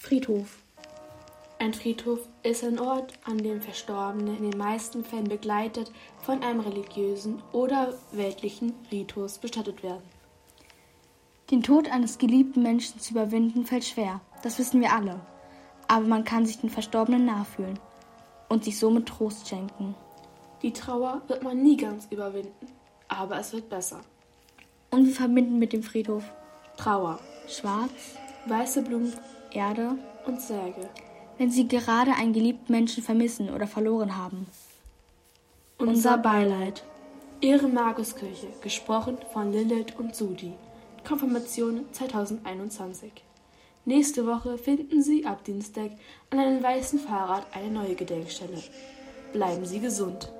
Friedhof. Ein Friedhof ist ein Ort, an dem Verstorbene in den meisten Fällen begleitet von einem religiösen oder weltlichen Ritus bestattet werden. Den Tod eines geliebten Menschen zu überwinden, fällt schwer, das wissen wir alle. Aber man kann sich den Verstorbenen nachfühlen und sich somit Trost schenken. Die Trauer wird man nie ganz überwinden, aber es wird besser. Und wir verbinden mit dem Friedhof Trauer, Schwarz, weiße Blumen, Erde und Särge. Wenn Sie gerade einen geliebten Menschen vermissen oder verloren haben. Unser Beileid. Ihre Markuskirche, gesprochen von Lilith und Sudi. Konfirmation 2021. Nächste Woche finden Sie ab Dienstag an einem weißen Fahrrad eine neue Gedenkstelle. Bleiben Sie gesund.